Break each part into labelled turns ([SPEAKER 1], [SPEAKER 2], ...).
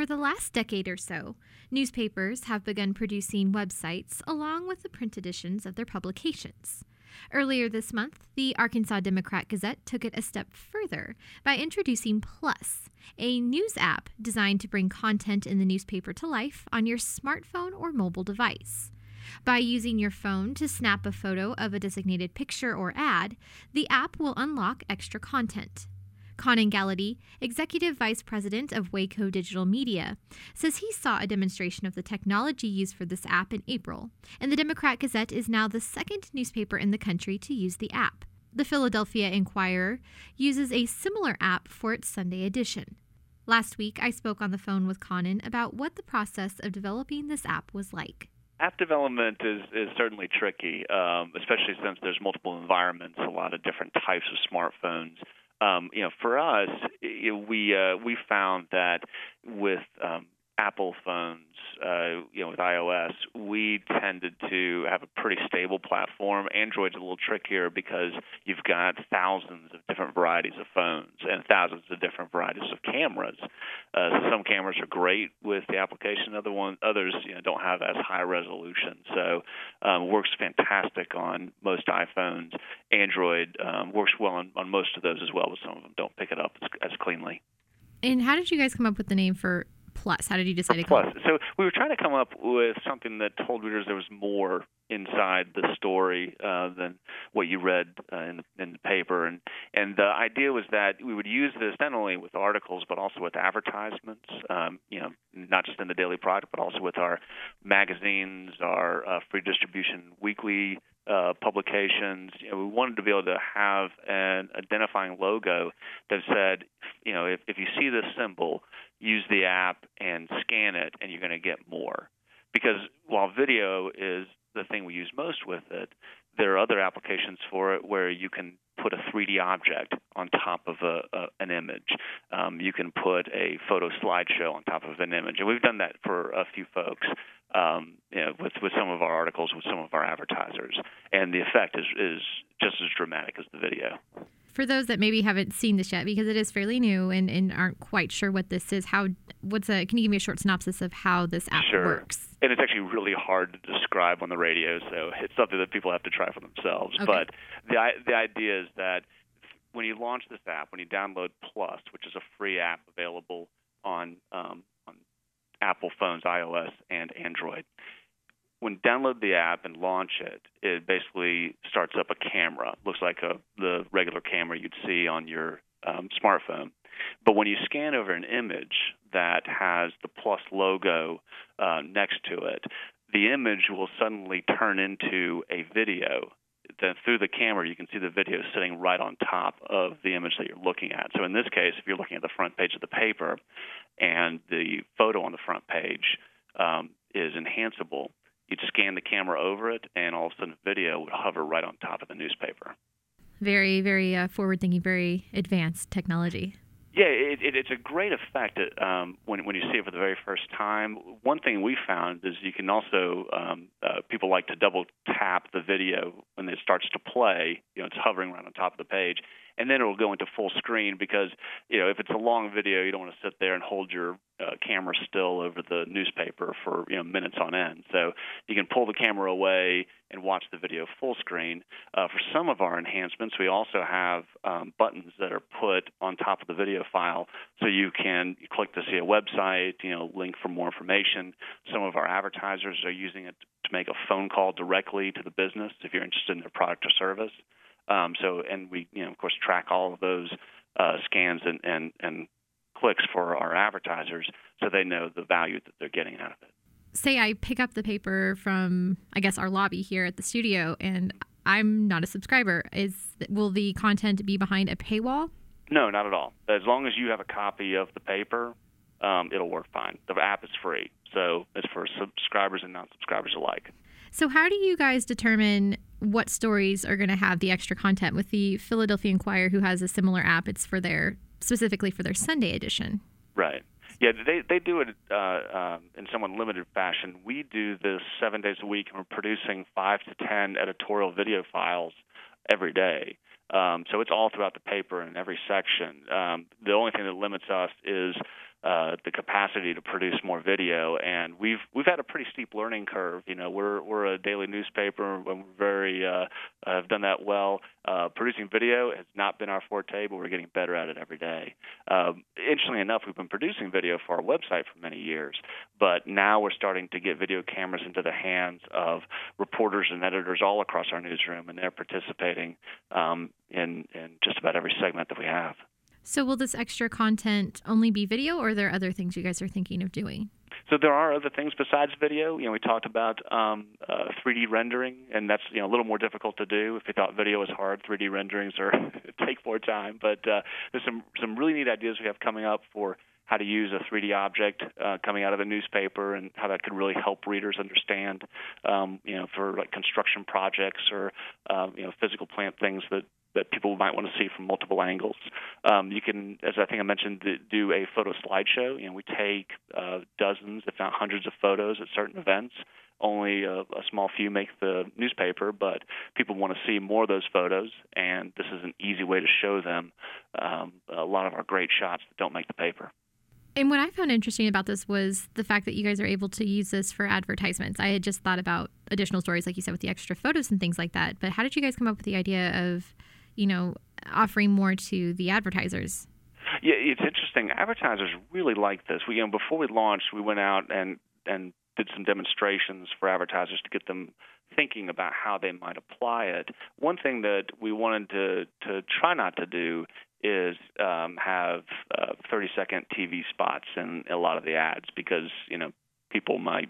[SPEAKER 1] the last decade or so, newspapers have begun producing websites along with the print editions of their publications. Earlier this month, the Arkansas Democrat-Gazette took it a step further by introducing Plus, a news app designed to bring content in the newspaper to life on your smartphone or mobile device. By using your phone to snap a photo of a designated picture or ad, the app will unlock extra content. Conan Gallaty, Executive Vice President of Waco Digital Media, says he saw a demonstration of the technology used for this app in April, and the Democrat-Gazette is now the second newspaper in the country to use the app. The Philadelphia Inquirer uses a similar app for its Sunday edition. Last week, I spoke on the phone with Conan about what the process of developing this app was like.
[SPEAKER 2] App development is certainly tricky, especially since there's multiple environments, a lot of different types of smartphones. For us, we found that with Apple phones, with iOS, we tended to have a pretty stable platform. Android's a little trickier because you've got thousands of different varieties of phones and thousands of different varieties of cameras. So some cameras are great with the application. Others don't have as high resolution. So works fantastic on most iPhones. Android works well on most of those as well, but some of them don't pick it up as cleanly.
[SPEAKER 1] And how did you guys come up with the name for Plus? How did you decide to call it?
[SPEAKER 2] So we were trying to come up with something that told readers there was more inside the story than what you read in the paper. And the idea was that we would use this not only with articles but also with advertisements, not just in the daily product but also with our magazines, our free distribution weekly publications. We wanted to be able to have an identifying logo that said, if you see this symbol, use the app and scan it, and you're going to get more. Because while video is the thing we use most with it, there are other applications for it where you can put a 3D object on top of an image. You can put a photo slideshow on top of an image. And we've done that for a few folks with some of our articles, with some of our advertisers. And the effect is just as dramatic as the video.
[SPEAKER 1] For those that maybe haven't seen this yet, because it is fairly new and aren't quite sure what this is, can you give me a short synopsis of how this app works?
[SPEAKER 2] And it's actually really hard to describe on the radio, so it's something that people have to try for themselves.
[SPEAKER 1] Okay.
[SPEAKER 2] But the idea is that when you launch this app, when you download Plus, which is a free app available on Apple phones, iOS, and Android, when you download the app and launch it, it basically starts up a camera. It looks like the regular camera you'd see on your smartphone. But when you scan over an image that has the Plus logo next to it, the image will suddenly turn into a video. Then through the camera, you can see the video sitting right on top of the image that you're looking at. So in this case, if you're looking at the front page of the paper and the photo on the front page is enhanceable, you'd scan the camera over it, and all of a sudden the video would hover right on top of the newspaper.
[SPEAKER 1] Very, very forward-thinking, very advanced technology.
[SPEAKER 2] Yeah, it's a great effect when you see it for the very first time. One thing we found is you can also, people like to double tap the video when it starts to play. It's hovering right on top of the page. And then it will go into full screen because, if it's a long video, you don't want to sit there and hold your camera still over the newspaper for, minutes on end. So you can pull the camera away and watch the video full screen. For some of our enhancements, we also have buttons that are put on top of the video file so you can click to see a website, link for more information. Some of our advertisers are using it to make a phone call directly to the business if you're interested in their product or service. And we, of course, track all of those scans and clicks for our advertisers so they know the value that they're getting out of it.
[SPEAKER 1] Say I pick up the paper from, I guess, our lobby here at the studio, and I'm not a subscriber. Will the content be behind a paywall?
[SPEAKER 2] No, not at all. As long as you have a copy of the paper, it'll work fine. The app is free, so it's for subscribers and non-subscribers alike.
[SPEAKER 1] So how do you guys determine what stories are going to have the extra content? With the Philadelphia Inquirer, who has a similar app, it's specifically for their Sunday edition.
[SPEAKER 2] Right. Yeah, they do it in somewhat limited fashion. We do this 7 days a week, and we're producing 5 to 10 editorial video files every day. So it's all throughout the paper in every section. The only thing that limits us is the capacity to produce more video, and we've had a pretty steep learning curve. We're a daily newspaper, and we're very have done that well. Producing video has not been our forte, but we're getting better at it every day. Interestingly enough, we've been producing video for our website for many years, but now we're starting to get video cameras into the hands of reporters and editors all across our newsroom, and they're participating in just about every segment that we have.
[SPEAKER 1] So will this extra content only be video, or are there other things you guys are thinking of doing?
[SPEAKER 2] So there are other things besides video. We talked about 3D rendering, and that's a little more difficult to do. If you thought video was hard, 3D renderings take more time. But there's some really neat ideas we have coming up for how to use a 3D object coming out of the newspaper, and how that could really help readers understand, for like construction projects or physical plant things that people might want to see from multiple angles. You can, as I think I mentioned, do a photo slideshow. We take dozens, if not hundreds, of photos at certain events. Only a small few make the newspaper, but people want to see more of those photos, and this is an easy way to show them a lot of our great shots that don't make the paper.
[SPEAKER 1] And what I found interesting about this was the fact that you guys are able to use this for advertisements. I had just thought about additional stories, like you said, with the extra photos and things like that. But how did you guys come up with the idea of, offering more to the advertisers?
[SPEAKER 2] Yeah, it's interesting. Advertisers really like this. Before we launched, we went out and did some demonstrations for advertisers to get them thinking about how they might apply it. One thing that we wanted to try not to do is have 30-second TV spots in a lot of the ads, because people might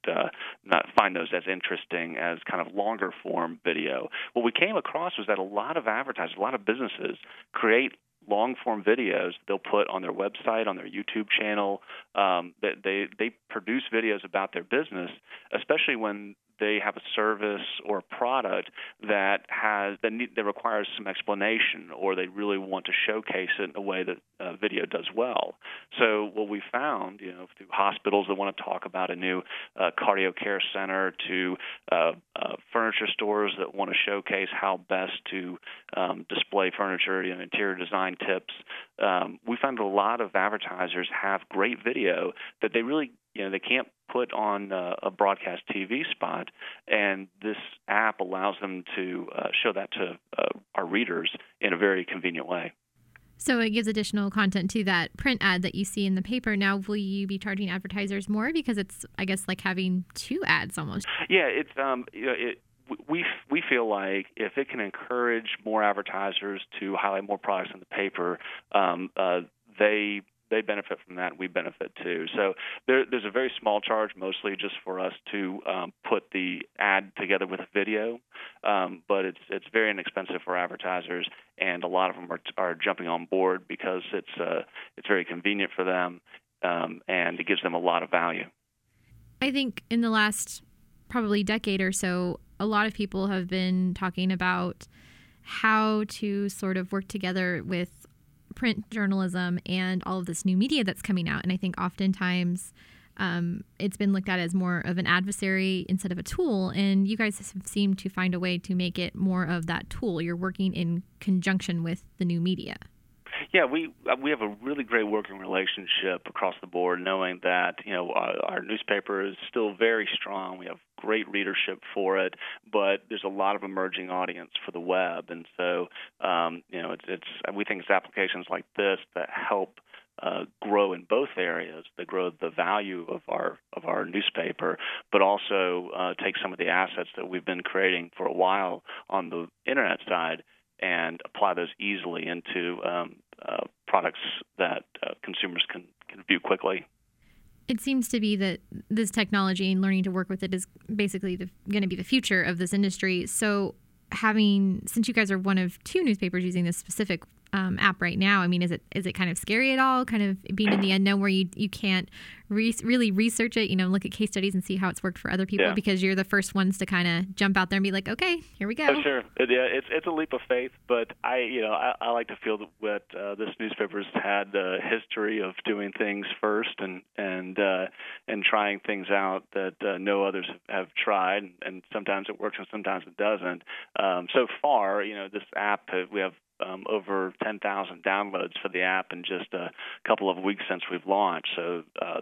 [SPEAKER 2] not find those as interesting as kind of longer form video. What we came across was that a lot of advertisers, a lot of businesses create long form videos they'll put on their website, on their YouTube channel. That they produce videos about their business, especially when they have a service or a product that requires some explanation, or they really want to showcase it in a way that video does well. So what we found, through hospitals that want to talk about a new cardio care center, to furniture stores that want to showcase how best to display furniture, interior design tips, we found a lot of advertisers have great video that they really they can't put on a broadcast TV spot, and this app allows them to show that to our readers in a very convenient way.
[SPEAKER 1] So it gives additional content to that print ad that you see in the paper. Now, will you be charging advertisers more, because it's, I guess, like having two ads almost?
[SPEAKER 2] Yeah, it's we feel like if it can encourage more advertisers to highlight more products in the paper, they benefit from that, and we benefit too. So there's a very small charge, mostly just for us to put the ad together with a video, but it's very inexpensive for advertisers, and a lot of them are jumping on board because it's very convenient for them, and it gives them a lot of value.
[SPEAKER 1] I think in the last probably decade or so, a lot of people have been talking about how to sort of work together with print journalism and all of this new media that's coming out. And I think oftentimes it's been looked at as more of an adversary instead of a tool. And you guys have seemed to find a way to make it more of that tool. You're working in conjunction with the new media.
[SPEAKER 2] Yeah, we have a really great working relationship across the board, knowing that our newspaper is still very strong. We have great readership for it, but there's a lot of emerging audience for the web, and so we think it's applications like this that help grow in both areas, that grow the value of our newspaper, but also take some of the assets that we've been creating for a while on the internet side and apply those easily into products that consumers can view quickly.
[SPEAKER 1] It seems to be that this technology and learning to work with it is basically going to be the future of this industry. So since you guys are one of two newspapers using this specific app right now, I mean, is it kind of scary at all, kind of being in the unknown where you can't really research it, look at case studies and see how it's worked for other people, because you're the first ones to kind of jump out there and be like, okay, here we go.
[SPEAKER 2] Oh, sure. It's a leap of faith, but I like to feel that this newspaper's had a history of doing things first and trying things out that no others have tried, and sometimes it works and sometimes it doesn't. So far, this app, we have over 10,000 downloads for the app in just a couple of weeks since we've launched. So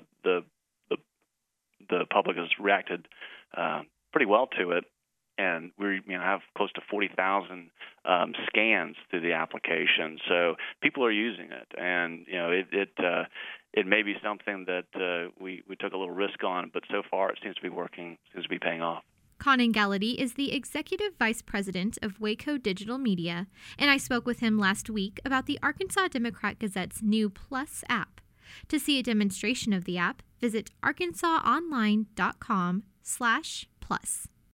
[SPEAKER 2] the public has reacted pretty well to it, and we have close to 40,000 scans through the application. So people are using it, and it may be something that we took a little risk on, but so far it seems to be working, seems to be paying off.
[SPEAKER 1] Conan Gallaty is the Executive Vice President of Waco Digital Media, and I spoke with him last week about the Arkansas Democrat Gazette's new Plus app. To see a demonstration of the app, visit arkansasonline.com/plus.